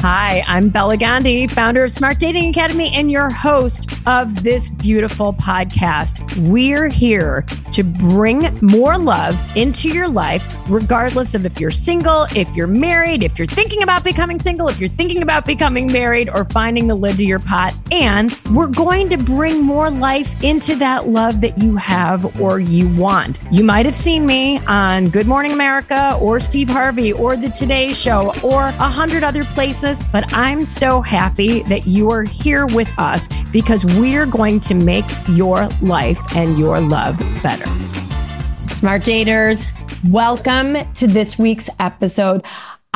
Hi, I'm Bella Gandhi, founder of Smart Dating Academy and your host of this beautiful podcast. We're here to bring more love into your life, regardless of if you're single, if you're married, if you're thinking about becoming single, if you're thinking about becoming married, or finding the lid to your pot. And we're going to bring more life into that love that you have or you want. You might have seen me on Good Morning America or Steve Harvey or The Today Show or 100 other places. But I'm so happy that you are here with us because we're going to make your life and your love better. Smart daters, welcome to this week's episode.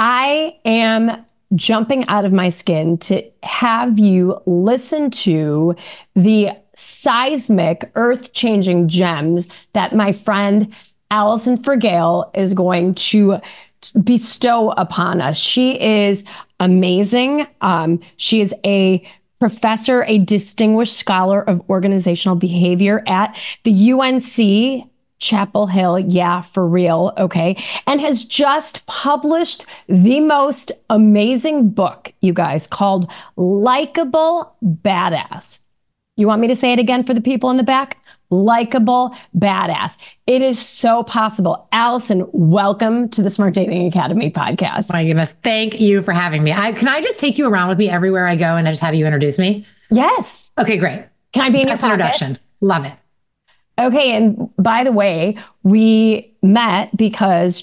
I am jumping out of my skin to have you listen to the seismic, earth-changing gems that my friend Allison Fergale is going to bestow upon us. She is amazing. She is a professor, a distinguished scholar of organizational behavior at the UNC Chapel Hill. Yeah, for real. Okay. And has just published the most amazing book, you guys, called Likeable Badass. You want me to say it again for the people in the back? Likeable Badass. It is so possible. Allison, welcome to the Smart Dating Academy podcast. My goodness. Thank you for having me. Can I just take you around with me everywhere I go and I just have you introduce me? Yes. Okay, great. Can I be in your pocket? Introduction. Love it. Okay. And by the way, we met because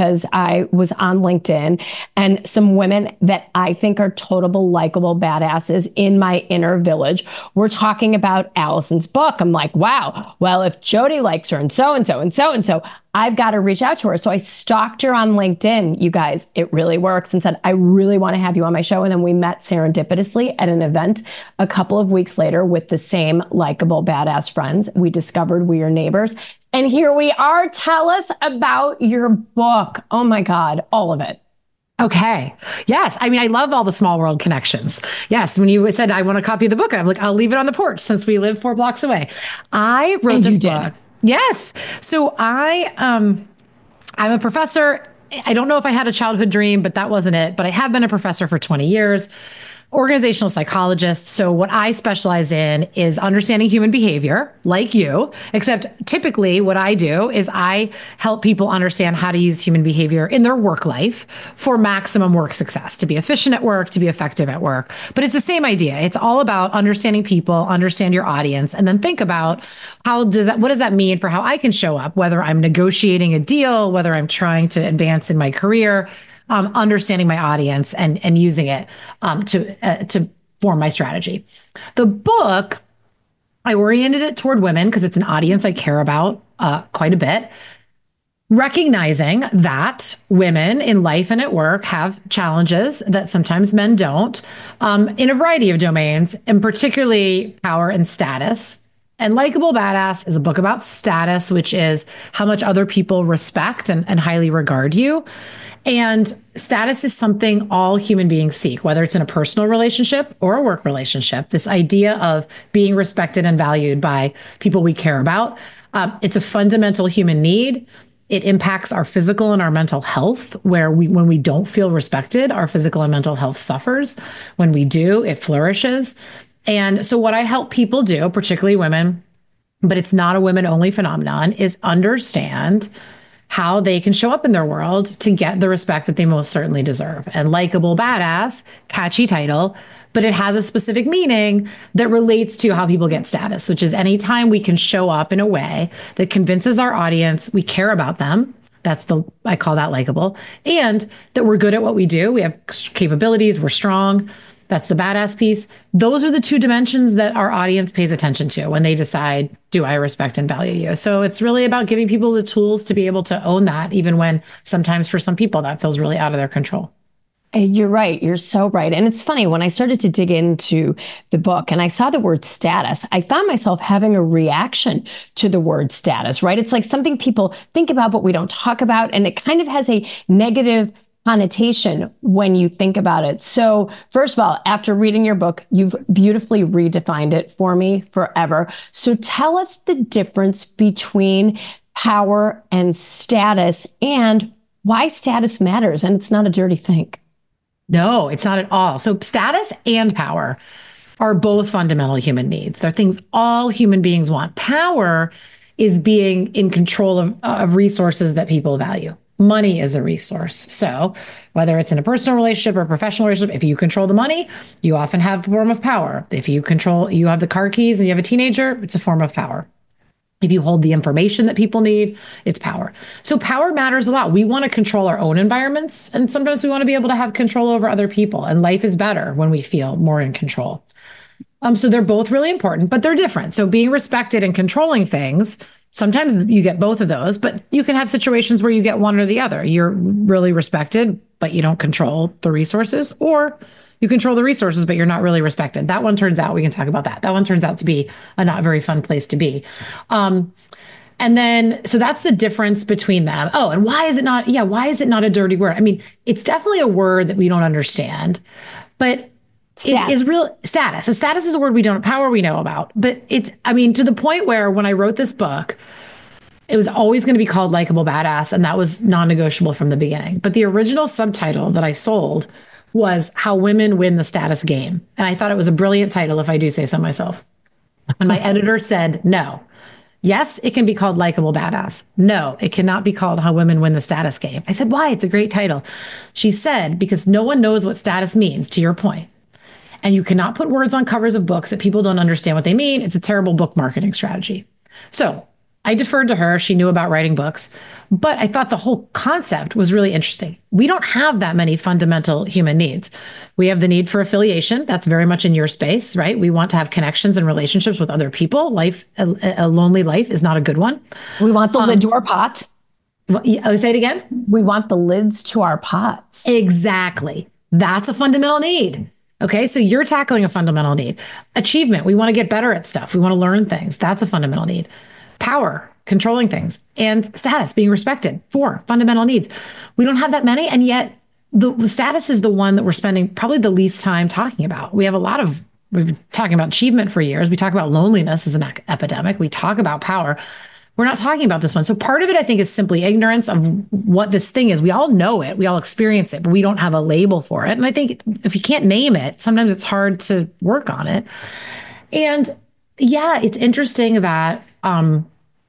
I was on LinkedIn and some women that I think are total likable badasses in my inner village were talking about Allison's book. I'm like, wow, well, if Jody likes her and so, I've got to reach out to her. So I stalked her on LinkedIn, you guys. It really works, and said, I really want to have you on my show. And then we met serendipitously at an event a couple of weeks later with the same likable badass friends. We discovered we are neighbors. And here we are. Tell us about your book. Oh my God, all of it. Okay. Yes. I mean, I love all the small world connections. Yes. When you said, I want a copy of the book, I'm like, I'll leave it on the porch since we live 4 blocks away. I wrote this book. Yes. So I'm a professor. I don't know if I had a childhood dream, but that wasn't it. But I have been a professor for 20 years. Organizational psychologist. So what I specialize in is understanding human behavior, like you, except typically what I do is I help people understand how to use human behavior in their work life for maximum work success, to be efficient at work, to be effective at work. But it's the same idea. It's all about understanding people, understand your audience, and then think about what does that mean for how I can show up, whether I'm negotiating a deal, whether I'm trying to advance in my career. Understanding my audience and using it to form my strategy. The book, I oriented it toward women because it's an audience I care about quite a bit. Recognizing that women in life and at work have challenges that sometimes men don't in a variety of domains, and particularly power and status. And Likeable Badass is a book about status, which is how much other people respect and highly regard you. And status is something all human beings seek, whether it's in a personal relationship or a work relationship. This idea of being respected and valued by people we care about. It's a fundamental human need. It impacts our physical and our mental health, where when we don't feel respected, our physical and mental health suffers. When we do, it flourishes. And so what I help people do, particularly women, but it's not a women-only phenomenon, is understand how they can show up in their world to get the respect that they most certainly deserve. And Likeable Badass, catchy title, but it has a specific meaning that relates to how people get status, which is anytime we can show up in a way that convinces our audience we care about them. I call that likable, and that we're good at what we do. We have capabilities, we're strong. That's the badass piece. Those are the two dimensions that our audience pays attention to when they decide, do I respect and value you? So it's really about giving people the tools to be able to own that, even when sometimes for some people that feels really out of their control. You're right. You're so right. And it's funny, when I started to dig into the book and I saw the word status, I found myself having a reaction to the word status, right? It's like something people think about, but we don't talk about. And it kind of has a negative connotation when you think about it. So first of all, after reading your book, you've beautifully redefined it for me forever. So tell us the difference between power and status and why status matters and it's not a dirty thing. No, it's not at all. So status and power are both fundamental human needs. They're things all human beings want. Power is being in control of resources that people value. Money is a resource. So whether it's in a personal relationship or a professional relationship, if you control the money, you often have a form of power. If you have the car keys and you have a teenager, it's a form of power. If you hold the information that people need, it's power. So power matters a lot. We want to control our own environments, and sometimes we want to be able to have control over other people. And life is better when we feel more in control. So they're both really important, but they're different. So being respected and controlling things, sometimes you get both of those, but you can have situations where you get one or the other. You're really respected, but you don't control the resources, or you control the resources, but you're not really respected. That one turns out, we can talk about that. That one turns out to be a not very fun place to be. And then, so that's the difference between them. Oh, and why is it not a dirty word? I mean, it's definitely a word that we don't understand, but it is real status. A status is a word we don't, power we know about, but to the point where when I wrote this book, it was always going to be called Likeable Badass. And that was non-negotiable from the beginning. But the original subtitle that I sold was How Women Win the Status Game. And I thought it was a brilliant title, if I do say so myself. And my editor said, no. Yes, it can be called Likeable Badass. No, it cannot be called How Women Win the Status Game. I said, why? It's a great title. She said, because no one knows what status means, to your point. And you cannot put words on covers of books that people don't understand what they mean. It's a terrible book marketing strategy. So I deferred to her. She knew about writing books, but I thought the whole concept was really interesting. We don't have that many fundamental human needs. We have the need for affiliation. That's very much in your space, right? We want to have connections and relationships with other people. A lonely life is not a good one. We want the lid to our pot. Say it again. We want the lids to our pots. Exactly. That's a fundamental need. Okay, so you're tackling a fundamental need. Achievement. We want to get better at stuff. We want to learn things. That's a fundamental need. Power, controlling things, and status, being respected. 4 fundamental needs. We don't have that many, and yet the status is the one that we're spending probably the least time talking about. We've been talking about achievement for years. We talk about loneliness as an epidemic. We talk about power. We're not talking about this one. So part of it, I think, is simply ignorance of what this thing is. We all know it. We all experience it, but we don't have a label for it. And I think if you can't name it, sometimes it's hard to work on it. And yeah, it's interesting that and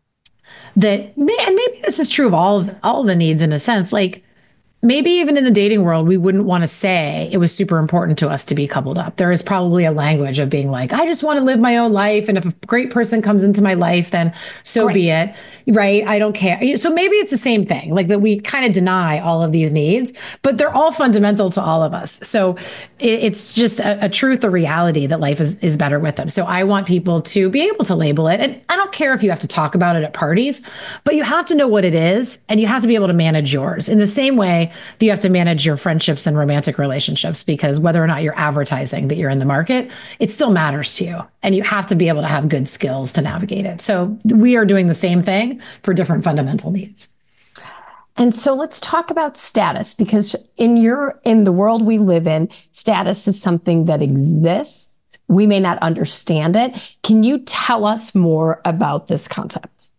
maybe this is true of all the needs in a sense. Like maybe even in the dating world, we wouldn't want to say it was super important to us to be coupled up. There is probably a language of being like, I just want to live my own life. And if a great person comes into my life, then so be it. Right. I don't care. So maybe it's the same thing, like that we kind of deny all of these needs, but they're all fundamental to all of us. So it's just a truth, a reality that life is better with them. So I want people to be able to label it. And I don't care if you have to talk about it at parties, but you have to know what it is and you have to be able to manage yours in the same way that you have to manage your friendships and romantic relationships, because whether or not you're advertising that you're in the market, it still matters to you. And you have to be able to have good skills to navigate it. So we are doing the same thing for different fundamental needs. And so let's talk about status, because in the world we live in, status is something that exists. We may not understand it. Can you tell us more about this concept?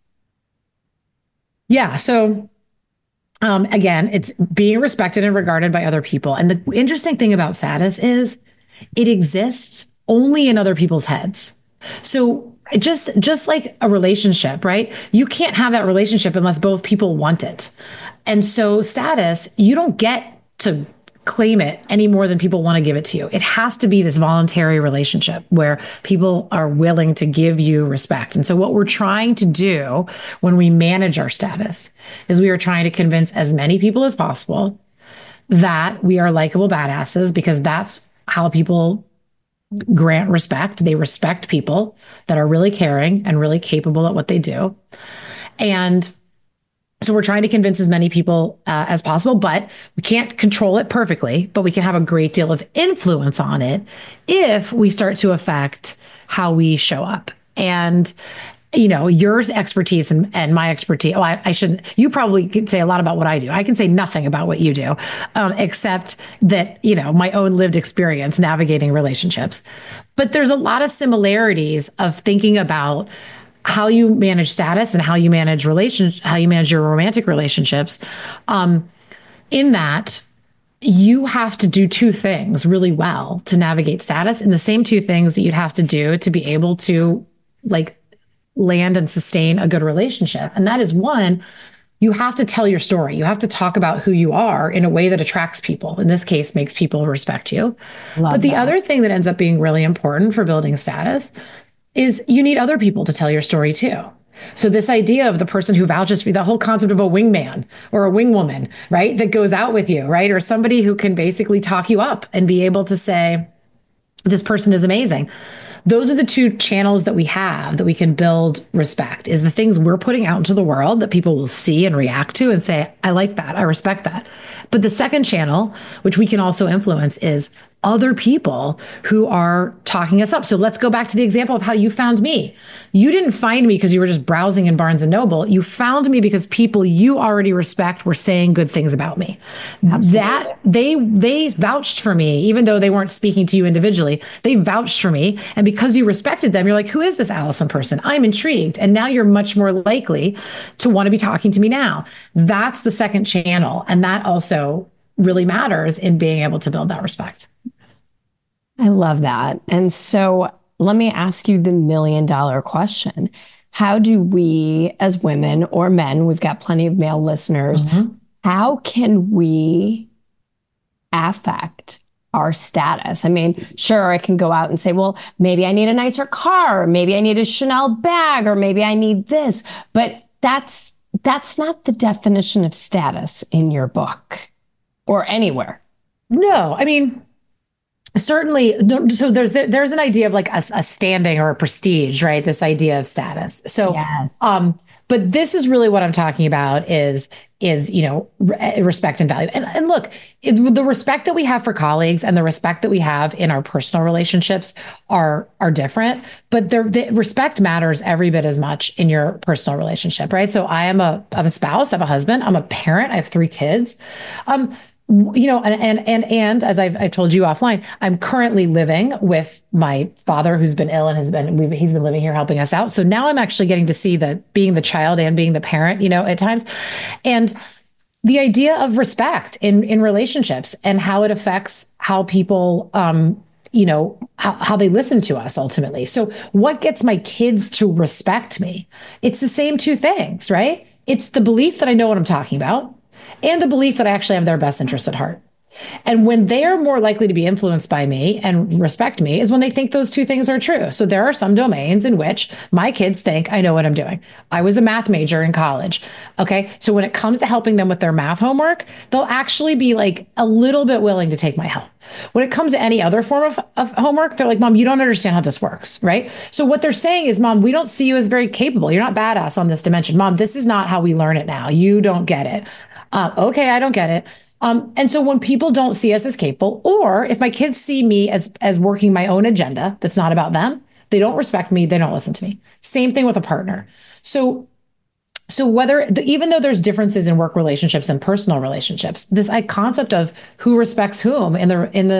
Yeah. So again, it's being respected and regarded by other people. And the interesting thing about status is it exists only in other people's heads. So just like a relationship, right? You can't have that relationship unless both people want it. And so status, you don't get to claim it any more than people want to give it to you. It has to be this voluntary relationship where people are willing to give you respect. And so what we're trying to do when we manage our status is we are trying to convince as many people as possible that we are likable badasses, because that's how people grant respect. They respect people that are really caring and really capable at what they do. And so we're trying to convince as many people as possible, but we can't control it perfectly, but we can have a great deal of influence on it if we start to affect how we show up. And, you know, your expertise and my expertise, I shouldn't, you probably could say a lot about what I do. I can say nothing about what you do, except that, you know, my own lived experience navigating relationships. But there's a lot of similarities of thinking about how you manage status and how you manage how you manage your romantic relationships. In that you have to do two things really well to navigate status, and the same two things that you'd have to do to be able to like land and sustain a good relationship. And that is one, you have to tell your story. You have to talk about who you are in a way that attracts people. In this case, makes people respect you. But the other thing that ends up being really important for building status is you need other people to tell your story too. So this idea of the person who vouches for you, the whole concept of a wingman or a wingwoman, right? That goes out with you, right? Or somebody who can basically talk you up and be able to say, this person is amazing. Those are the two channels that we have that we can build respect, is the things we're putting out into the world that people will see and react to and say, I like that. I respect that. But the second channel, which we can also influence, is other people who are talking us up. So let's go back to the example of how you found me. You didn't find me because you were just browsing in Barnes and Noble. You found me because people you already respect were saying good things about me. Absolutely. That they vouched for me, even though they weren't speaking to you individually. They vouched for me. And because you respected them, you're like, who is this Allison person? I'm intrigued. And now you're much more likely to want to be talking to me now. That's the second channel. And that also really matters in being able to build that respect. I love that. And so let me ask you the $1,000,000 question. How do we as women or men, we've got plenty of male listeners, how can we affect our status? I mean, sure, I can go out and say, well, maybe I need a nicer car, or maybe I need a Chanel bag, or maybe I need this. But that's not the definition of status in your book or anywhere. No, I mean, certainly. So there's an idea of like a standing or a prestige, right? This idea of status. So, yes. But this is really what I'm talking about is respect and value. And look, the respect that we have for colleagues and the respect that we have in our personal relationships are different, but the respect matters every bit as much in your personal relationship, right? So I'm a spouse, I have a husband, I'm a parent, I have 3 kids. And as I've told you offline, I'm currently living with my father who's been ill and he's been living here helping us out. So now I'm actually getting to see being the child and being the parent, at times. And the idea of respect in relationships and how it affects how people, how they listen to us ultimately. So what gets my kids to respect me? It's the same two things, right? It's the belief that I know what I'm talking about, and the belief that I actually have their best interests at heart. And when they are more likely to be influenced by me and respect me is when they think those two things are true. So there are some domains in which my kids think I know what I'm doing. I was a math major in college. Okay. So when it comes to helping them with their math homework, they'll actually be like a little bit willing to take my help. When it comes to any other form of homework, they're like, Mom, you don't understand how this works. Right. So what they're saying is, Mom, we don't see you as very capable. You're not badass on this dimension. Mom, this is not how we learn it now. You don't get it. Okay, I don't get it. And so when people don't see us as capable, or if my kids see me as working my own agenda that's not about them, they don't respect me, they don't listen to me. Same thing with a partner. So even though there's differences in work relationships and personal relationships, this concept of who respects whom in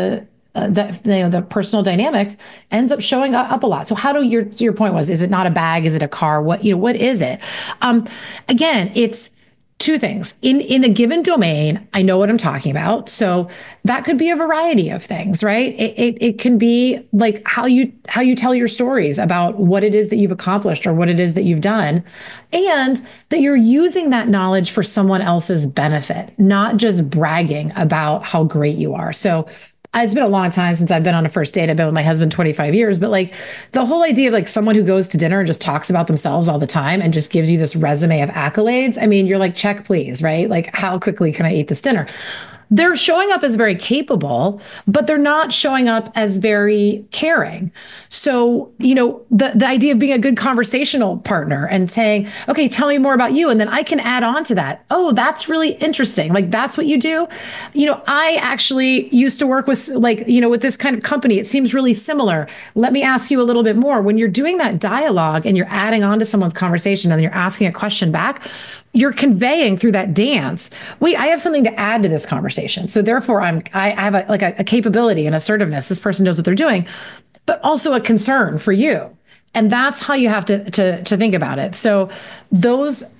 the personal dynamics ends up showing up a lot. So how do your point was, is it not a bag? Is it a car? What is it? Again, it's two things. In a given domain, I know what I'm talking about. So that could be a variety of things, right? It can be like how you tell your stories about what it is that you've accomplished or what it is that you've done, and that you're using that knowledge for someone else's benefit, not just bragging about how great you are. So it's been a long time since I've been on a first date. I've been with my husband 25 years, but like the whole idea of like someone who goes to dinner and just talks about themselves all the time and just gives you this resume of accolades. I mean, you're like, check, please, right? Like, how quickly can I eat this dinner? They're showing up as very capable, but they're not showing up as very caring. So, the idea of being a good conversational partner and saying, okay, tell me more about you. And then I can add on to that. Oh, that's really interesting. Like, that's what you do. I actually used to work with with this kind of company. It seems really similar. Let me ask you a little bit more. When you're doing that dialogue and you're adding on to someone's conversation and you're asking a question back, you're conveying through that dance, wait, I have something to add to this conversation. So therefore I have a capability and assertiveness. This person knows what they're doing, but also a concern for you. And that's how you have to think about it. So those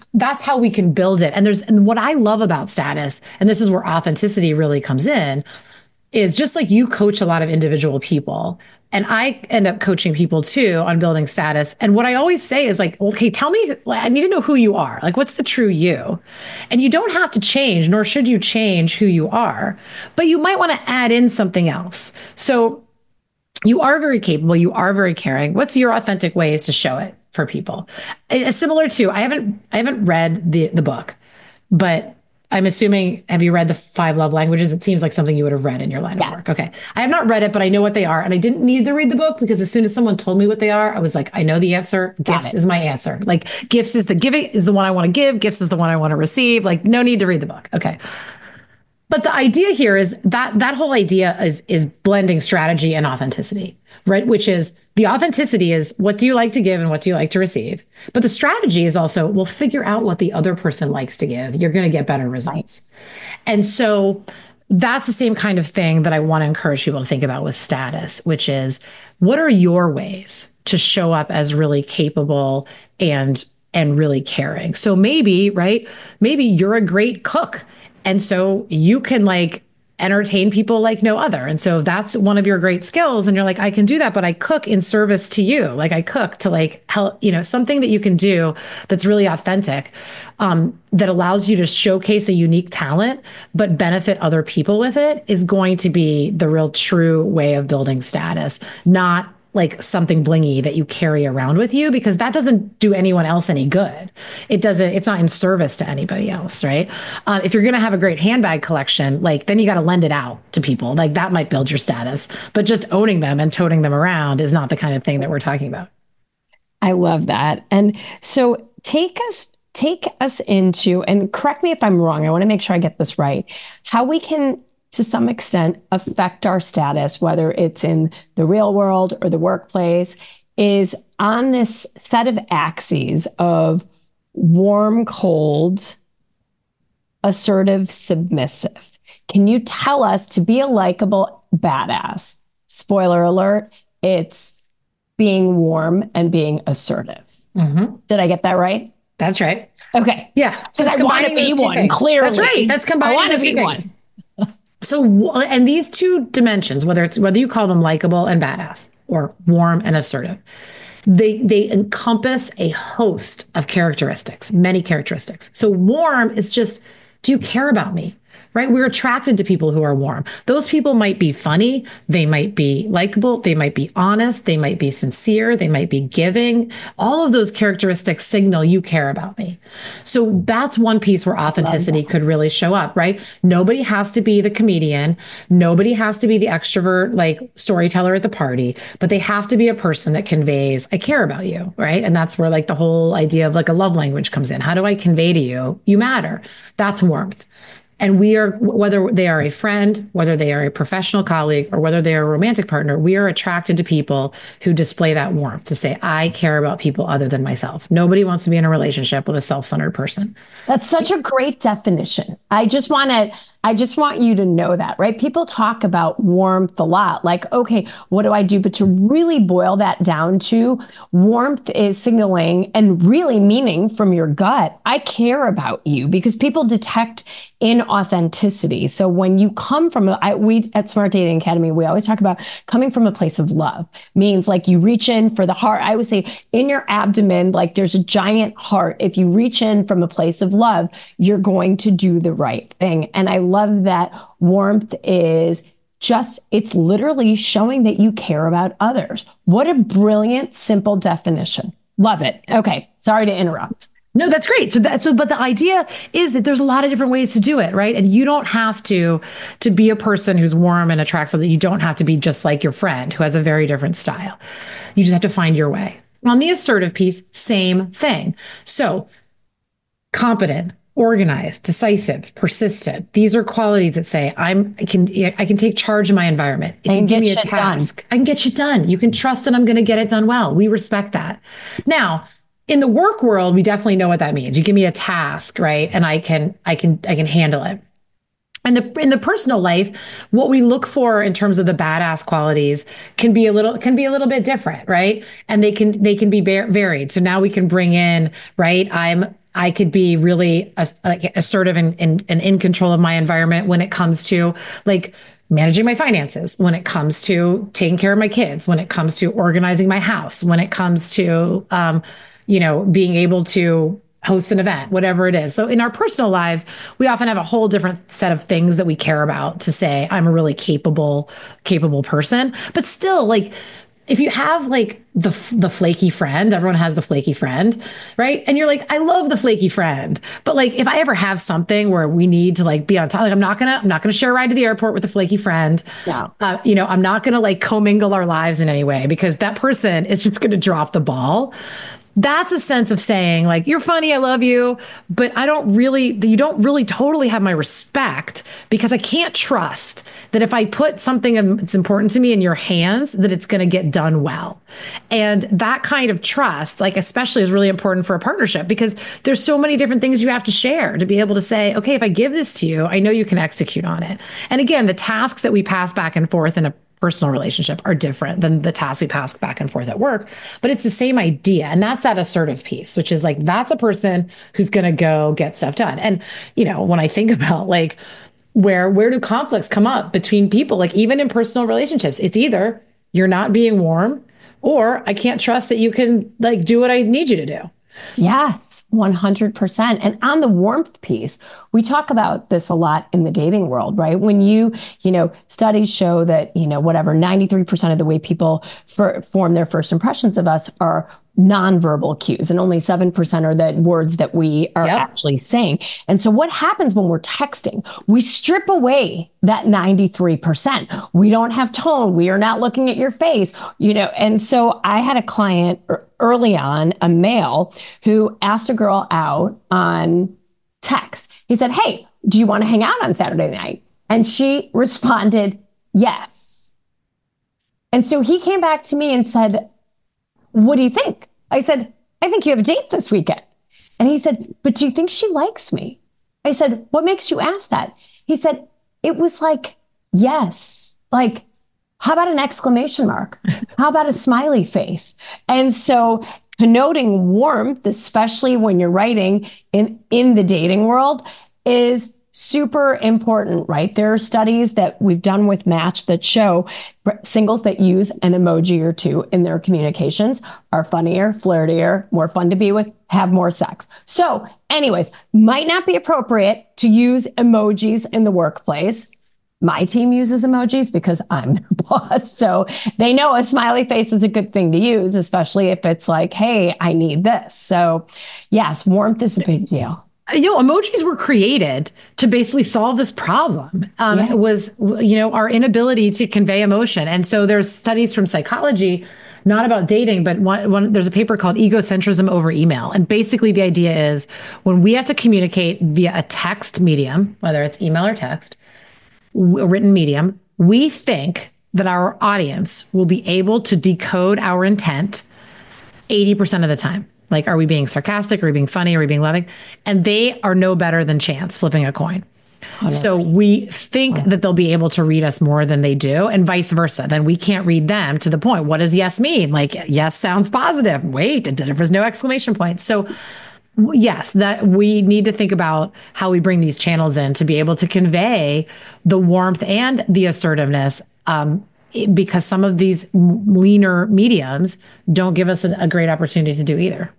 that's how we can build it. And what I love about status, and this is where authenticity really comes in, is just like you coach a lot of individual people. And I end up coaching people too on building status. And what I always say is like, okay, tell me, I need to know who you are. Like, what's the true you? And you don't have to change, nor should you change who you are, but you might want to add in something else. So you are very capable. You are very caring. What's your authentic ways to show it for people? Similar to, I haven't read the book, but I'm assuming, have you read the 5 love languages? It seems like something you would have read in your line of work. Okay. I have not read it, but I know what they are. And I didn't need to read the book because as soon as someone told me what they are, I was like, I know the answer. Gifts is my answer. Like gifts is the giving is the one I want to give. Gifts is the one I want to receive. Like no need to read the book. Okay. But the idea here is that whole idea is blending strategy and authenticity, right? Which is the authenticity is what do you like to give and what do you like to receive? But the strategy is also, we'll figure out what the other person likes to give. You're going to get better results. And so that's the same kind of thing that I want to encourage people to think about with status, which is what are your ways to show up as really capable and really caring? So maybe, right? Maybe you're a great cook. And so you can like entertain people like no other. And so that's one of your great skills. And you're like, I can do that, but I cook in service to you. Like I cook to like help, something that you can do that's really authentic, that allows you to showcase a unique talent, but benefit other people with it is going to be the real true way of building status, not like something blingy that you carry around with you, because that doesn't do anyone else any good. It's not in service to anybody else, right? If you're going to have a great handbag collection, like then you got to lend it out to people. Like that might build your status, but just owning them and toting them around is not the kind of thing that we're talking about. I love that. And so take us into, and correct me if I'm wrong, I want to make sure I get this right, how we can to some extent affect our status, whether it's in the real world or the workplace, is on this set of axes of warm, cold, assertive, submissive. Can you tell us, to be a likable badass, spoiler alert, it's being warm and being assertive. Mm-hmm. Did I get that right? That's right. Okay. Yeah. So I want to be one, clearly. That's right. That's combining those two things. So, and these two dimensions, whether you call them likable and badass or warm and assertive, they encompass a host of characteristics, many characteristics. So warm is just, do you care about me? Right? We're attracted to people who are warm. Those people might be funny. They might be likable. They might be honest. They might be sincere. They might be giving. All of those characteristics signal you care about me. So that's one piece where authenticity could really show up, right? Nobody has to be the comedian. Nobody has to be the extrovert, like storyteller at the party, but they have to be a person that conveys, I care about you, right? And that's where like the whole idea of like a love language comes in. How do I convey to you, you matter? That's warmth. And we are, whether they are a friend, whether they are a professional colleague, or whether they are a romantic partner, we are attracted to people who display that warmth, to say, I care about people other than myself. Nobody wants to be in a relationship with a self-centered person. That's such a great definition. I just want you to know that, right? People talk about warmth a lot, like, okay, what do I do? But to really boil that down to, warmth is signaling and really meaning from your gut, I care about you, because people detect inauthenticity. So when you come from, we at Smart Dating Academy, we always talk about coming from a place of love, means like you reach in for the heart. I would say in your abdomen, like there's a giant heart. If you reach in from a place of love, you're going to do the right thing. And I love that warmth is just, it's literally showing that you care about others. What a brilliant, simple definition. Love it. Okay. Sorry to interrupt. No, that's great. But the idea is that there's a lot of different ways to do it, right? And you don't have to be a person who's warm and attracts, so that you don't have to be just like your friend who has a very different style. You just have to find your way. On the assertive piece, same thing. So competent, organized, decisive, persistent. These are qualities that say I can take charge of my environment. If you give me a task, I can get shit done. You can trust that I'm going to get it done well. We respect that. Now, in the work world, we definitely know what that means. You give me a task, right? And I can handle it. And in the personal life, what we look for in terms of the badass qualities can be a little bit different, right? And they can be varied. So now we can bring in, right? I could be really like assertive and in control of my environment when it comes to like managing my finances, when it comes to taking care of my kids, when it comes to organizing my house, when it comes to, being able to host an event, whatever it is. So in our personal lives, we often have a whole different set of things that we care about to say, I'm a really capable person. But still, like, if you have like the flaky friend, everyone has the flaky friend, right? And you're like, I love the flaky friend, but like, if I ever have something where we need to like be on top, like I'm not gonna share a ride to the airport with the flaky friend. Yeah. I'm not gonna like commingle our lives in any way because that person is just gonna drop the ball. That's a sense of saying like, you're funny, I love you, but you don't really totally have my respect because I can't trust that if I put something that's important to me in your hands, that it's going to get done well. And that kind of trust, like especially is really important for a partnership because there's so many different things you have to share to be able to say, okay, if I give this to you, I know you can execute on it. And again, the tasks that we pass back and forth in a personal relationship are different than the tasks we pass back and forth at work, but it's the same idea. And that's that assertive piece, which is like, that's a person who's going to go get stuff done. And, when I think about like, where do conflicts come up between people? Like even in personal relationships, it's either you're not being warm or I can't trust that you can like do what I need you to do. Yes, 100%. And on the warmth piece, we talk about this a lot in the dating world, right? When studies show that, 93% of the way people form their first impressions of us are nonverbal cues, and only 7% are the words that we are actually saying. And so what happens when we're texting? We strip away that 93%. We don't have tone. We are not looking at your face, and so I had a client early on, a male, who asked a girl out on text. He said, hey, do you want to hang out on Saturday night? And she responded, yes. And so he came back to me and said, what do you think? I said, I think you have a date this weekend. And he said, but do you think she likes me? I said, what makes you ask that? He said, it was like, yes. Like, how about an exclamation mark? How about a smiley face? And so connoting warmth, especially when you're writing in the dating world, is super important, right? There are studies that we've done with Match that show singles that use an emoji or two in their communications are funnier, flirtier, more fun to be with, have more sex. So anyways, might not be appropriate to use emojis in the workplace. My team uses emojis because I'm their boss. So they know a smiley face is a good thing to use, especially if it's like, hey, I need this. So yes, warmth is a big deal. Emojis were created to basically solve this problem. It was, our inability to convey emotion. And so there's studies from psychology, not about dating, but there's a paper called Egocentrism Over Email. And basically the idea is when we have to communicate via a text medium, whether it's email or text, a written medium, we think that our audience will be able to decode our intent 80% of the time. Like, are we being sarcastic? Are we being funny? Are we being loving? And they are no better than chance flipping a coin. 100%. So we think that they'll be able to read us more than they do, and vice versa. Then we can't read them to the point. What does yes mean? Like, yes sounds positive. Wait, there was no exclamation point. So yes, that we need to think about how we bring these channels in to be able to convey the warmth and the assertiveness, because some of these leaner mediums don't give us a great opportunity to do either.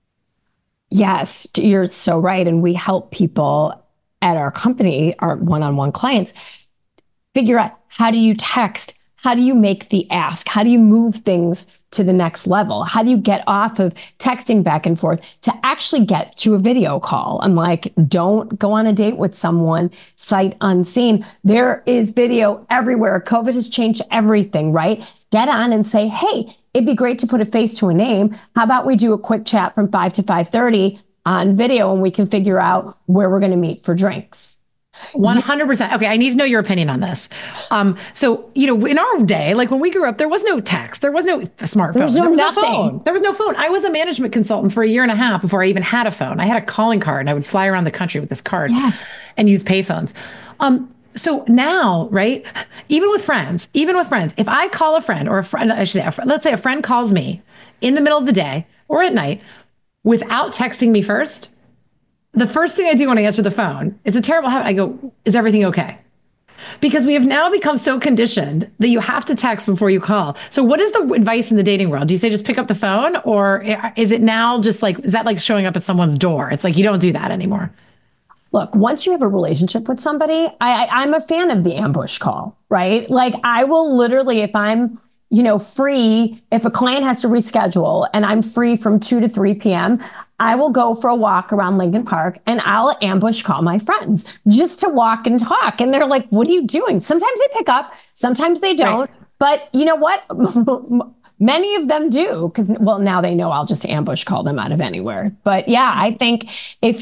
Yes, you're so right. And we help people at our company, our one-on-one clients, figure out how do you text? How do you make the ask? How do you move things to the next level? How do you get off of texting back and forth to actually get to a video call? I'm like, don't go on a date with someone sight unseen. There is video everywhere. COVID has changed everything, right? Get on and say, hey, it'd be great to put a face to a name. How about we do a quick chat from 5 to 5:30 on video and we can figure out where we're going to meet for drinks. 100%. Okay, I need to know your opinion on this. So, in our day, like when we grew up, there was no text, there was no smartphone, there was no phone. There was no phone. I was a management consultant for 1.5 years before I even had a phone. I had a calling card and I would fly around the country with this card and use payphones. So now, right, even with friends, if I call a friend or a friend, let's say a friend calls me in the middle of the day or at night without texting me first, the first thing I do when I answer the phone, it's a terrible habit. I go, is everything okay? Because we have now become so conditioned that you have to text before you call. So what is the advice in the dating world? Do you say just pick up the phone, or is it now just like, is that like showing up at someone's door? It's like, you don't do that anymore. Look, once you have a relationship with somebody, I'm a fan of the ambush call, right? Like I will literally, if I'm, free, if a client has to reschedule and I'm free from 2 to 3 p.m., I will go for a walk around Lincoln Park and I'll ambush call my friends just to walk and talk. And they're like, what are you doing? Sometimes they pick up, sometimes they don't. Right. But you know what? Many of them do, because, now they know I'll just ambush call them out of anywhere. But yeah, I think if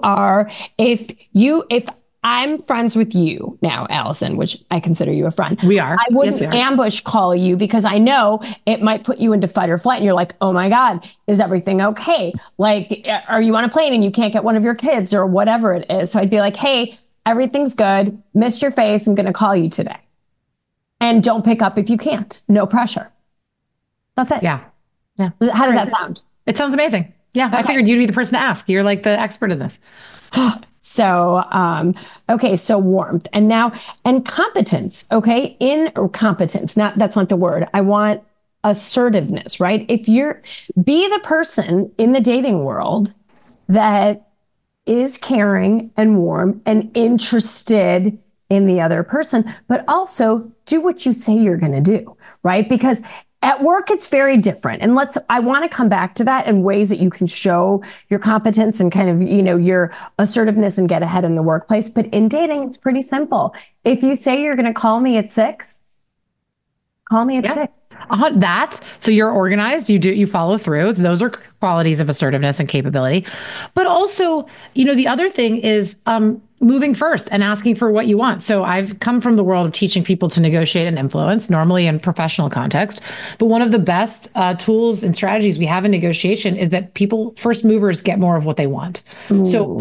I'm friends with you now, Allison, which I consider you a friend. We are. I wouldn't ambush call you because I know it might put you into fight or flight. And you're like, oh my God, is everything okay? Like, are you on a plane and you can't get one of your kids or whatever it is? So I'd be like, hey, everything's good. Missed your face. I'm going to call you today. And don't pick up if you can't. No pressure. That's it. Yeah. Yeah. How does that sound? It sounds amazing. Yeah. Okay. I figured you'd be the person to ask. You're like the expert in this. So, okay. So warmth and competence. Okay. Competence. That's not the word. I want assertiveness, right? Be the person in the dating world that is caring and warm and interested in the other person, but also do what you say you're going to do, right? Because at work, it's very different. And I want to come back to that in ways that you can show your competence and kind of, your assertiveness and get ahead in the workplace. But in dating, it's pretty simple. If you say you're going to call me at 6, call me at 6. So you're organized, you follow through. Those are qualities of assertiveness and capability. But also, the other thing is, moving first and asking for what you want. So I've come from the world of teaching people to negotiate and influence, normally in professional context. But one of the best tools and strategies we have in negotiation is that first movers get more of what they want. Ooh, So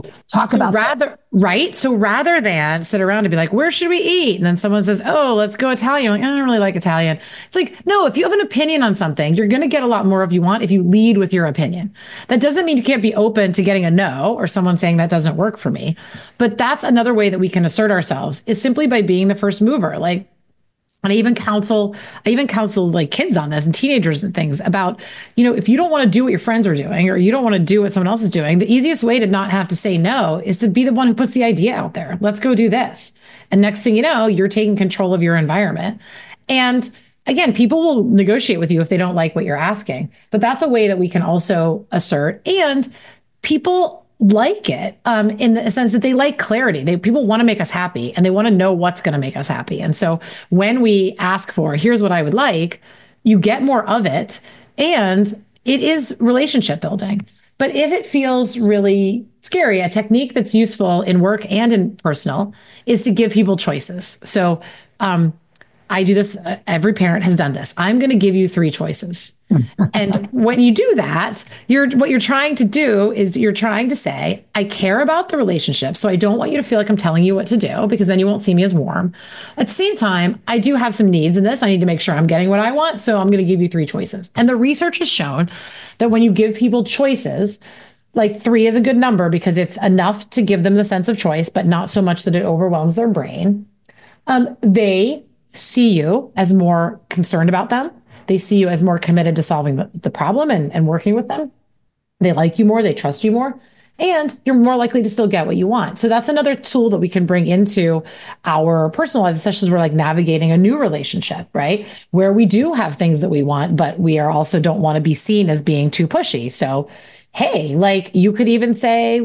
rather than sit around and be like, where should we eat? And then someone says, oh, let's go Italian. I'm like, I don't really like Italian. It's like, no, if you have an opinion on something, you're going to get a lot more of you want if you lead with your opinion. That doesn't mean you can't be open to getting a no or someone saying that doesn't work for me. But that's another way that we can assert ourselves is simply by being the first mover. Like, and I even counsel like kids on this and teenagers and things about, if you don't want to do what your friends are doing or you don't want to do what someone else is doing, the easiest way to not have to say no is to be the one who puts the idea out there. Let's go do this. And next thing you know, you're taking control of your environment. And again, people will negotiate with you if they don't like what you're asking, but that's a way that we can also assert. And people like it in the sense that they like clarity. People want to make us happy and they want to know what's going to make us happy. And so when we ask for, here's what I would like, you get more of it and it is relationship building. But if it feels really scary, a technique that's useful in work and in personal is to give people choices. So I do this. Every parent has done this. I'm going to give you 3 choices. And when you do that, what you're trying to do is you're trying to say, I care about the relationship. So I don't want you to feel like I'm telling you what to do because then you won't see me as warm. At the same time, I do have some needs in this. I need to make sure I'm getting what I want. So I'm going to give you 3 choices. And the research has shown that when you give people choices, like 3 is a good number because it's enough to give them the sense of choice, but not so much that it overwhelms their brain. They see you as more concerned about them. They see you as more committed to solving the problem and working with them. They like you more, they trust you more, and you're more likely to still get what you want. So that's another tool that we can bring into our personal lives, especially as we're like navigating a new relationship, right? Where we do have things that we want, but we also don't want to be seen as being too pushy. So, hey, like you could even say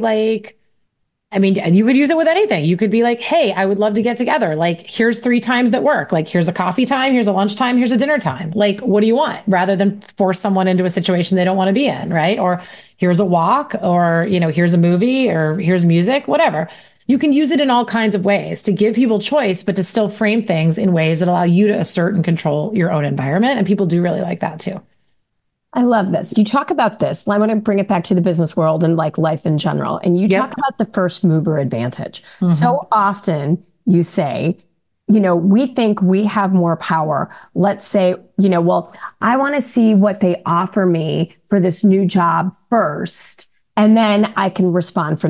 you could use it with anything. You could be like, hey, I would love to get together. Like, here's 3 times that work. Like, here's a coffee time, here's a lunch time, here's a dinner time. Like, what do you want? Rather than force someone into a situation they don't want to be in, right? Or here's a walk, or, here's a movie, or here's music, whatever. You can use it in all kinds of ways to give people choice, but to still frame things in ways that allow you to assert and control your own environment. And people do really like that too. I love this. You talk about this. I want to bring it back to the business world and like life in general. And you talk about the first mover advantage. Mm-hmm. So often you say, we think we have more power. Let's say, I want to see what they offer me for this new job first, and then I can respond from there.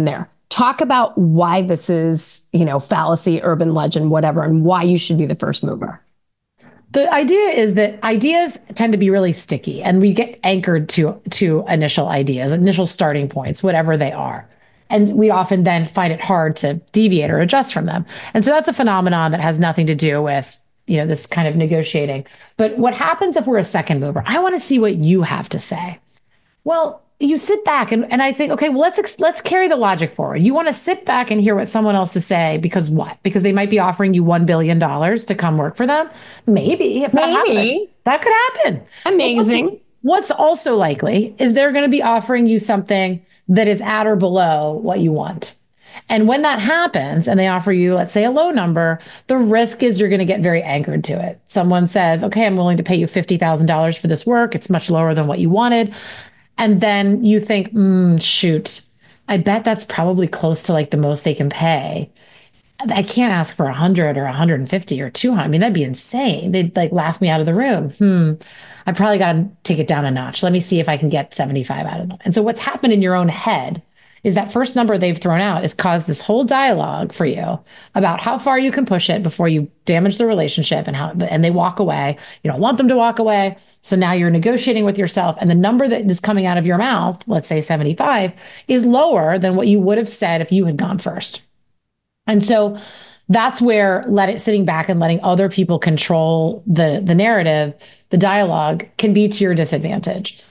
Talk about why this is, fallacy, urban legend, whatever, and why you should be the first mover. The idea is that ideas tend to be really sticky, and we get anchored to initial ideas, initial starting points, whatever they are. And we often then find it hard to deviate or adjust from them. And so that's a phenomenon that has nothing to do with, this kind of negotiating. But what happens if we're a second mover? I want to see what you have to say. Well, you sit back and I think, okay, well, let's carry the logic forward. You want to sit back and hear what someone else to say because what? Because they might be offering you $1 billion to come work for them. Maybe if that happened, that could happen. Amazing. What's also likely is they're going to be offering you something that is at or below what you want. And when that happens and they offer you, let's say, a low number, the risk is you're going to get very anchored to it. Someone says, okay, I'm willing to pay you $50,000 for this work. It's much lower than what you wanted. And then you think, shoot, I bet that's probably close to like the most they can pay. I can't ask for 100 or 150 or 200. I mean, that'd be insane. They'd like laugh me out of the room. I probably got to take it down a notch. Let me see if I can get 75 out of them. And so what's happened in your own head is that first number they've thrown out has caused this whole dialogue for you about how far you can push it before you damage the relationship and they walk away. You don't want them to walk away. So now you're negotiating with yourself, and the number that is coming out of your mouth, let's say 75, is lower than what you would have said if you had gone first. And so that's where sitting back and letting other people control the narrative, the dialogue, can be to your disadvantage.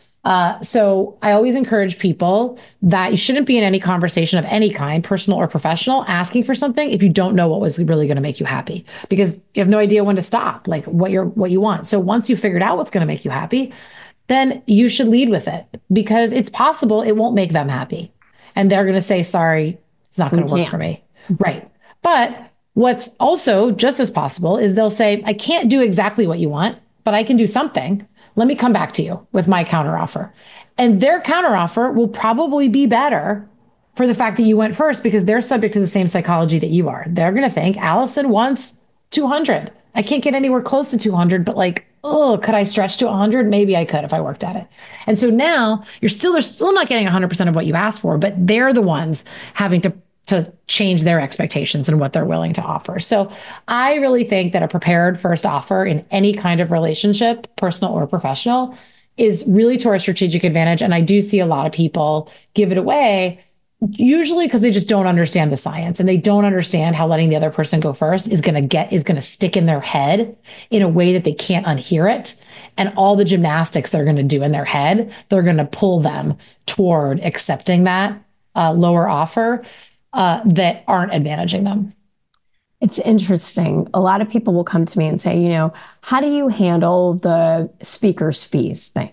So I always encourage people that you shouldn't be in any conversation of any kind, personal or professional, asking for something if you don't know what was really going to make you happy, because you have no idea when to stop, like what you want. So once you figured out what's going to make you happy, then you should lead with it, because it's possible it won't make them happy. And they're going to say, sorry, it's not going to work for me. Right. But what's also just as possible is they'll say, I can't do exactly what you want, but I can do something. Let me come back to you with my counteroffer. And their counteroffer will probably be better for the fact that you went first, because they're subject to the same psychology that you are. They're going to think Allison wants 200. I can't get anywhere close to 200, but could I stretch to 100? Maybe I could if I worked at it. And so now they're still not getting 100% of what you asked for, but they're the ones having to change their expectations and what they're willing to offer. So I really think that a prepared first offer in any kind of relationship, personal or professional, is really to our strategic advantage. And I do see a lot of people give it away, usually because they just don't understand the science, and they don't understand how letting the other person go first is going to stick in their head in a way that they can't unhear it. And all the gymnastics they're going to do in their head, they're going to pull them toward accepting that lower offer that aren't advantaging them. It's interesting. A lot of people will come to me and say, how do you handle the speaker's fees thing?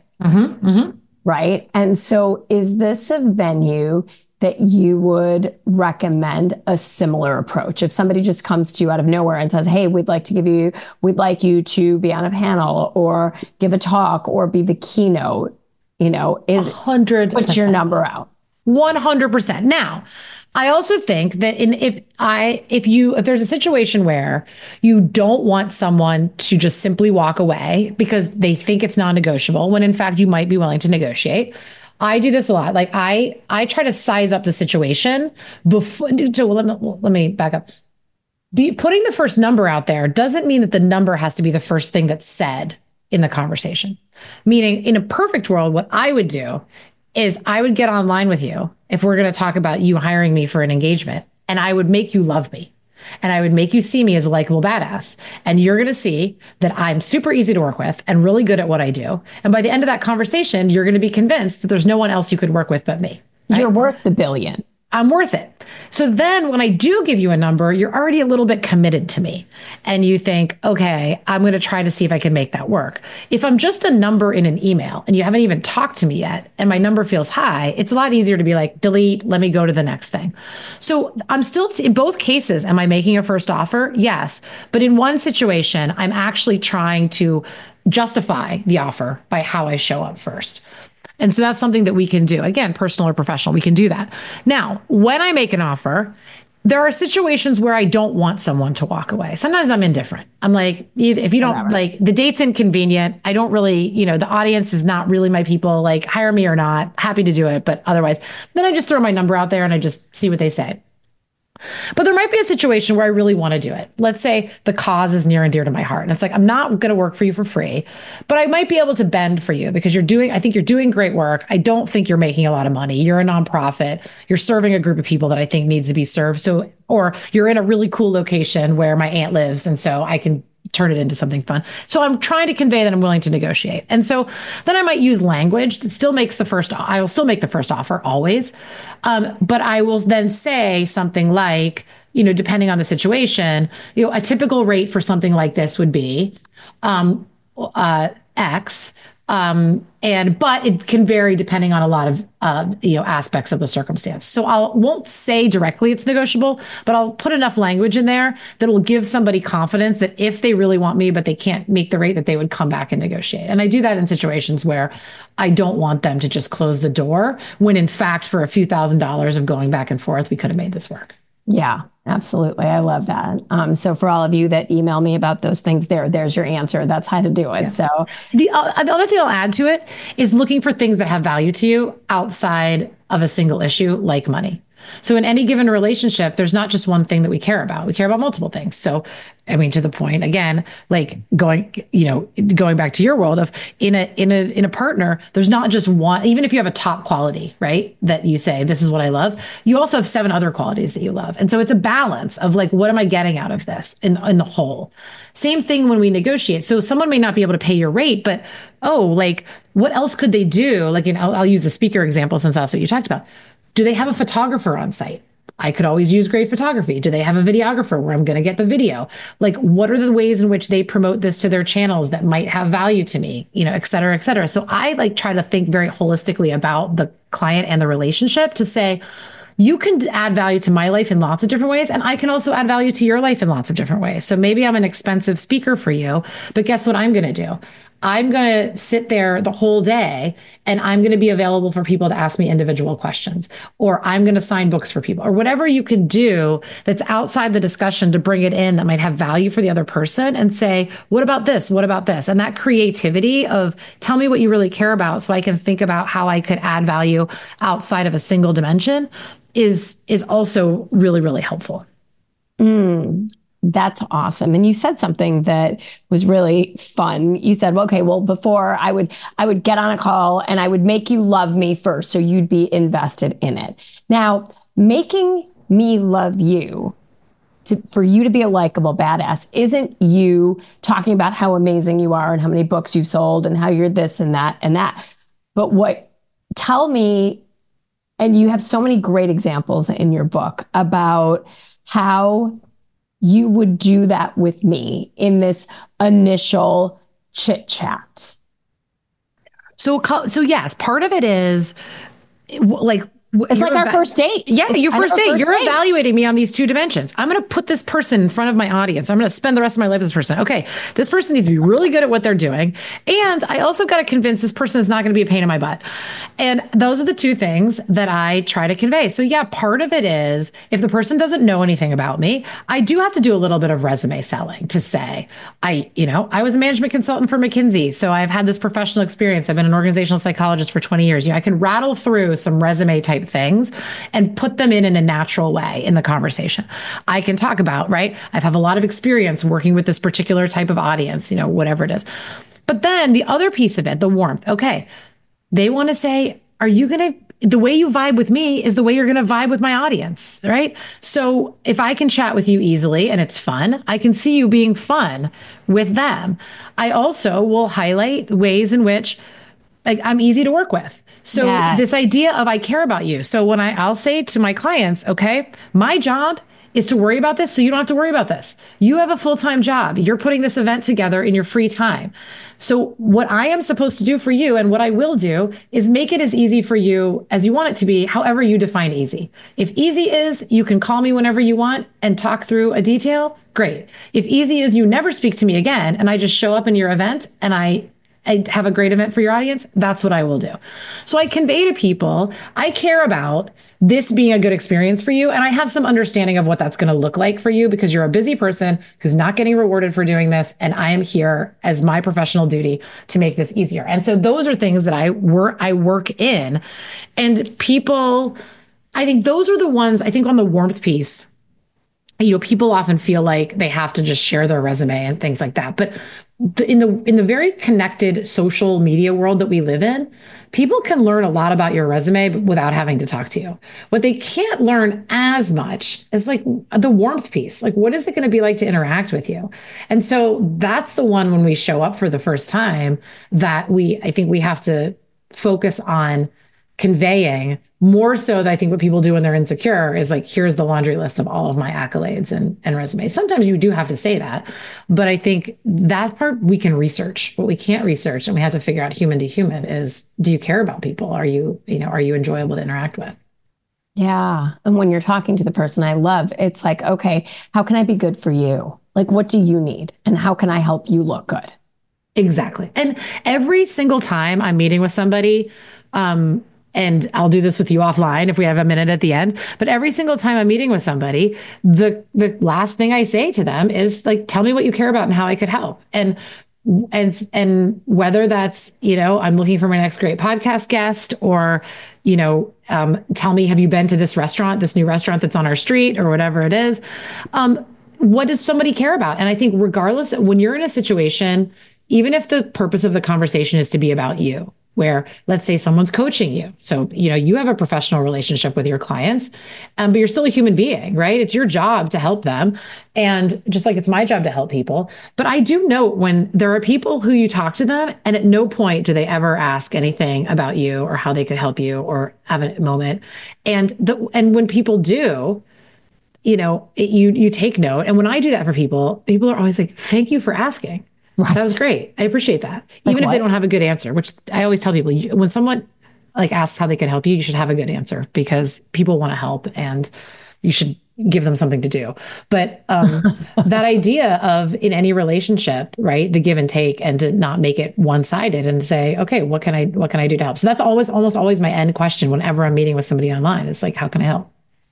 Right. And so is this a venue that you would recommend a similar approach? If somebody just comes to you out of nowhere and says, hey, we'd like you to be on a panel or give a talk or be the keynote, is 100%. Put your number out. 100%. Now, I also think that if there's a situation where you don't want someone to just simply walk away because they think it's non-negotiable, when in fact you might be willing to negotiate. I do this a lot. Like I try to size up the situation before. So let me back up. Putting the first number out there doesn't mean that the number has to be the first thing that's said in the conversation. Meaning, in a perfect world, what I would do is I would get online with you if we're going to talk about you hiring me for an engagement, and I would make you love me, and I would make you see me as a likable badass. And you're going to see that I'm super easy to work with and really good at what I do. And by the end of that conversation, you're going to be convinced that there's no one else you could work with but me. Right? You're worth the billion. I'm worth it. So then when I do give you a number, you're already a little bit committed to me. And you think, okay, I'm going to try to see if I can make that work. If I'm just a number in an email and you haven't even talked to me yet, and my number feels high, it's a lot easier to be like, delete, let me go to the next thing. So I'm still, in both cases, am I making a first offer? Yes. But in one situation, I'm actually trying to justify the offer by how I show up first. And so that's something that we can do. Again, personal or professional, we can do that. Now, when I make an offer, There are situations where I don't want someone to walk away. Sometimes I'm indifferent. I'm like, if you don't like, the date's inconvenient. I don't really, the audience is not really my people. Like, hire me or not, happy to do it. But otherwise, then I just throw my number out there and I just see what they say. But there might be a situation where I really want to do it. Let's say the cause is near and dear to my heart. And it's like, I'm not going to work for you for free, but I might be able to bend for you because I think you're doing great work. I don't think you're making a lot of money. You're a nonprofit. You're serving a group of people that I think needs to be served. So, or you're in a really cool location where my aunt lives. And so I can turn it into something fun. So I'm trying to convey that I'm willing to negotiate. And so then I might use language that still makes I will still make the first offer always. But I will then say something like, depending on the situation, a typical rate for something like this would be X. But it can vary depending on a lot of, aspects of the circumstance. So won't say directly it's negotiable, but I'll put enough language in there that will give somebody confidence that if they really want me, but they can't make the rate, that they would come back and negotiate. And I do that in situations where I don't want them to just close the door when in fact, for a few $1,000s of going back and forth, we could have made this work. Yeah, absolutely. I love that. So for all of you that email me about those things, there's your answer. That's how to do it. Yeah. So the other thing I'll add to it is looking for things that have value to you outside of a single issue, like money. So in any given relationship, there's not just one thing that we care about. We care about multiple things. So, to the point again, like going back to your world of in a partner, there's not just one. Even if you have a top quality, right, that you say this is what I love, you also have 7 other qualities that you love, and so it's a balance of like, what am I getting out of this in the whole? Same thing when we negotiate. So someone may not be able to pay your rate, but what else could they do? Like, I'll use the speaker example since that's what you talked about. Do they have a photographer on site? I could always use great photography. Do they have a videographer where I'm going to get the video? Like, what are the ways in which they promote this to their channels that might have value to me, et cetera, et cetera. So I try to think very holistically about the client and the relationship to say, you can add value to my life in lots of different ways, and I can also add value to your life in lots of different ways. So maybe I'm an expensive speaker for you, but guess what I'm going to do? I'm going to sit there the whole day and I'm going to be available for people to ask me individual questions, or I'm going to sign books for people, or whatever you can do that's outside the discussion to bring it in that might have value for the other person, and say, what about this? What about this? And that creativity of tell me what you really care about so I can think about how I could add value outside of a single dimension is also really, really helpful. That's awesome. And you said something that was really fun. You said, before I would get on a call and I would make you love me first, so you'd be invested in it. Now, making me love you, for you to be a likable badass, isn't you talking about how amazing you are and how many books you've sold and how you're this and that and that. But tell me, and you have so many great examples in your book about how you would do that with me in this initial chit chat. So yes, part of it is like, it's like our first date. Yeah, your first date. You're evaluating me on these 2 dimensions. I'm going to put this person in front of my audience. I'm going to spend the rest of my life with this person. Okay, this person needs to be really good at what they're doing. And I also got to convince this person is not going to be a pain in my butt. And those are the 2 things that I try to convey. So yeah, part of it is if the person doesn't know anything about me, I do have to do a little bit of resume selling to say, I was a management consultant for McKinsey. So I've had this professional experience. I've been an organizational psychologist for 20 years. I can rattle through some resume type things and put them in a natural way in the conversation. I can talk about, right? I have a lot of experience working with this particular type of audience, whatever it is. But then the other piece of it, the warmth. Okay. They want to say, the way you vibe with me is the way you're going to vibe with my audience, right? So if I can chat with you easily and it's fun, I can see you being fun with them. I also will highlight ways in which I'm easy to work with. So This idea of I care about you. So when I'll say to my clients, okay, my job is to worry about this, so you don't have to worry about this. You have a full-time job. You're putting this event together in your free time. So what I am supposed to do for you, and what I will do, is make it as easy for you as you want it to be, however you define easy. If easy is you can call me whenever you want and talk through a detail, great. If easy is you never speak to me again and I just show up in your event and I have a great event for your audience, that's what I will do. So I convey to people, I care about this being a good experience for you. And I have some understanding of what that's going to look like for you because you're a busy person who's not getting rewarded for doing this. And I am here as my professional duty to make this easier. And so those are things that I work in. And people, I think those are the ones, I think on the warmth piece, people often feel like they have to just share their resume and things like that. But in the very connected social media world that we live in, people can learn a lot about your resume without having to talk to you. What they can't learn as much is like the warmth piece. Like, what is it going to be like to interact with you? And so that's the one when we show up for the first time that I think we have to focus on conveying more so that I think what people do when they're insecure is like, here's the laundry list of all of my accolades and resumes. Sometimes you do have to say that, but I think that part we can research. What we can't research and we have to figure out human to human is, do you care about people? Are you enjoyable to interact with? Yeah. And when you're talking to the person I love, it's like, okay, how can I be good for you? Like, what do you need? And how can I help you look good? Exactly. And every single time I'm meeting with somebody, and I'll do this with you offline if we have a minute at the end. But every single time I'm meeting with somebody, the last thing I say to them is like, tell me what you care about and how I could help. And whether that's, I'm looking for my next great podcast guest or, tell me, have you been to this new restaurant that's on our street or whatever it is? What does somebody care about? And I think regardless, when you're in a situation, even if the purpose of the conversation is to be about you, where let's say someone's coaching you. So, you have a professional relationship with your clients, but you're still a human being, right? It's your job to help them. And just like it's my job to help people. But I do note when there are people who you talk to them and at no point do they ever ask anything about you or how they could help you or have a moment. And when people do, you take note. And when I do that for people are always like, thank you for asking. Right. That was great. I appreciate that. Like even if they don't have a good answer, which I always tell people, when someone like asks how they can help you, you should have a good answer because people want to help and you should give them something to do. But that idea of in any relationship, right, the give and take and to not make it one-sided and say, okay, what can I do to help? So that's almost always my end question whenever I'm meeting with somebody online. It's like, how can I help?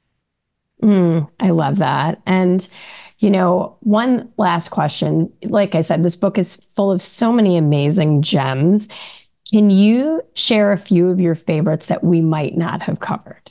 I love that. And one last question. Like I said, this book is full of so many amazing gems. Can you share a few of your favorites that we might not have covered?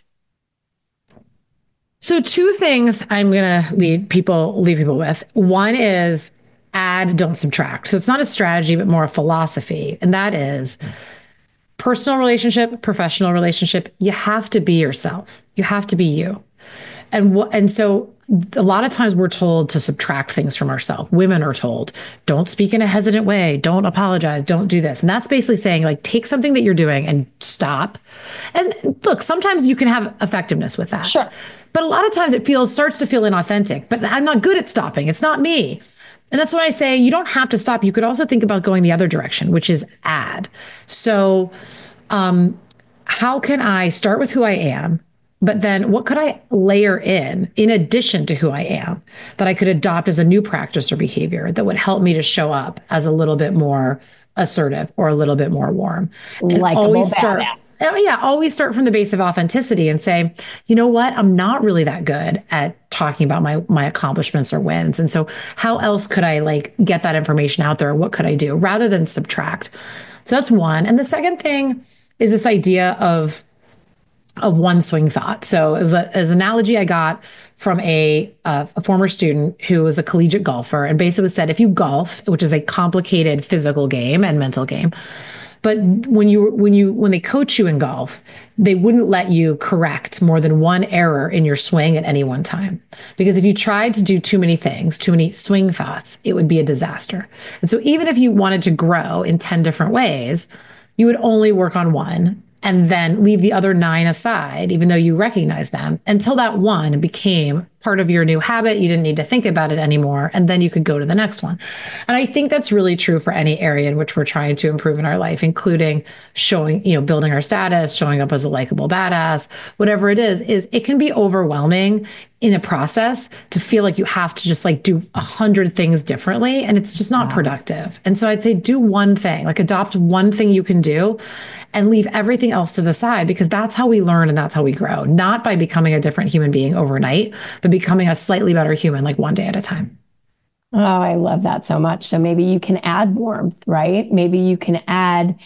So 2 things I'm going to leave people with. One is add, don't subtract. So it's not a strategy, but more a philosophy. And that is personal relationship, professional relationship. You have to be yourself. You have to be you. And so a lot of times we're told to subtract things from ourselves. Women are told, don't speak in a hesitant way. Don't apologize. Don't do this. And that's basically saying like, take something that you're doing and stop. And look, sometimes you can have effectiveness with that. Sure. But a lot of times it starts to feel inauthentic, but I'm not good at stopping. It's not me. And that's when I say, you don't have to stop. You could also think about going the other direction, which is add. So, how can I start with who I am? But then what could I layer in addition to who I am that I could adopt as a new practice or behavior that would help me to show up as a little bit more assertive or a little bit more warm? And always start from the base of authenticity and say, you know what? I'm not really that good at talking about my accomplishments or wins. And so how else could I like get that information out there? What could I do rather than subtract? So that's one. And the second thing is this idea of one swing thought. So as an analogy I got from a former student who was a collegiate golfer and basically said, if you golf, which is a complicated physical game and mental game, but when they coach you in golf, they wouldn't let you correct more than one error in your swing at any one time. Because if you tried to do too many things, too many swing thoughts, it would be a disaster. And so even if you wanted to grow in 10 different ways, you would only work on one and then leave the other 9 aside, even though you recognize them, until that one became part of your new habit. You didn't need to think about it anymore. And then you could go to the next one. And I think that's really true for any area in which we're trying to improve in our life, including showing, building our status, showing up as a likable badass, whatever it is it can be overwhelming in a process to feel like you have to just like do 100 things differently. And it's just not productive. And so I'd say do one thing, like adopt one thing you can do and leave everything else to the side, because that's how we learn and that's how we grow, not by becoming a different human being overnight, but becoming a slightly better human, like one day at a time. Oh, I love that so much. So maybe you can add warmth, right? Maybe you can add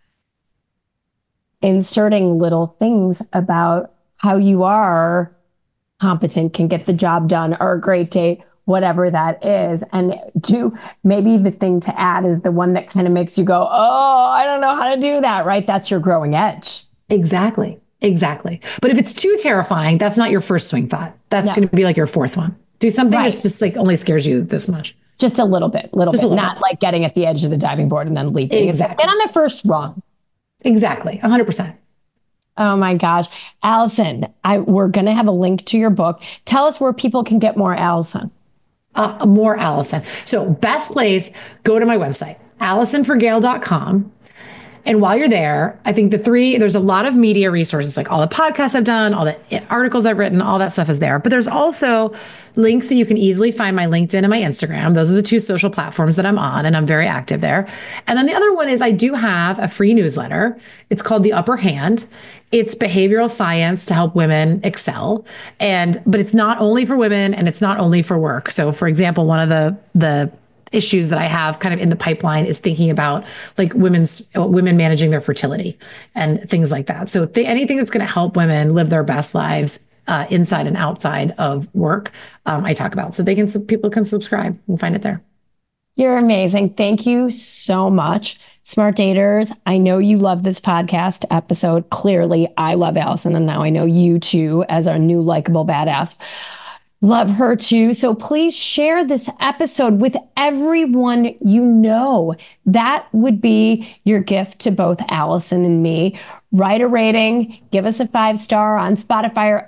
inserting little things about how you are competent, can get the job done, or a great date, whatever that is. And maybe the thing to add is the one that kind of makes you go, oh, I don't know how to do that, right? That's your growing edge. Exactly. But if it's too terrifying, that's not your first swing thought. That's going to be like your fourth one. Do something that's just like only scares you this much. Just a little bit, not like getting at the edge of the diving board and then leaping. Exactly. And on the first rung. Exactly. 100%. Oh my gosh. Allison, we're going to have a link to your book. Tell us where people can get more Allison. More Allison. So best place, go to my website, AllisonForGale.com. And while you're there, I think there's a lot of media resources, like all the podcasts I've done, all the articles I've written, all that stuff is there. But there's also links that you can easily find my LinkedIn and my Instagram. Those are the two social platforms that I'm on, and I'm very active there. And then the other one is I do have a free newsletter. It's called The Upper Hand. It's behavioral science to help women excel. But it's not only for women and it's not only for work. So for example, one of the issues that I have kind of in the pipeline is thinking about like women managing their fertility and things like that. So anything that's going to help women live their best lives inside and outside of work, I talk about. So people can subscribe and find it there. You're amazing. Thank you so much. Smart Daters, I know you love this podcast episode. Clearly, I love Allison, and now I know you too as our new likable badass. Love her too. So please share this episode with everyone you know. That would be your gift to both Allison and me. Write a rating, give us a 5-star on Spotify or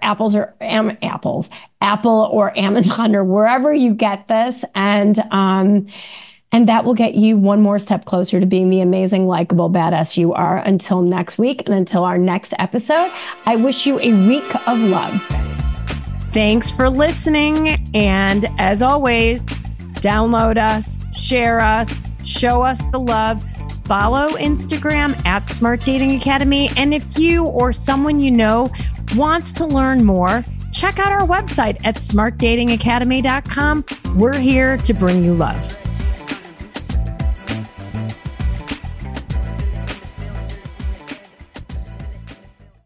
Apple or Amazon or wherever you get this. And that will get you one more step closer to being the amazing, likable badass you are. Until next week and until our next episode, I wish you a week of love. Thanks for listening. And as always, download us, share us, show us the love. Follow Instagram at Smart Dating Academy. And if you or someone you know wants to learn more, check out our website at smartdatingacademy.com. We're here to bring you love.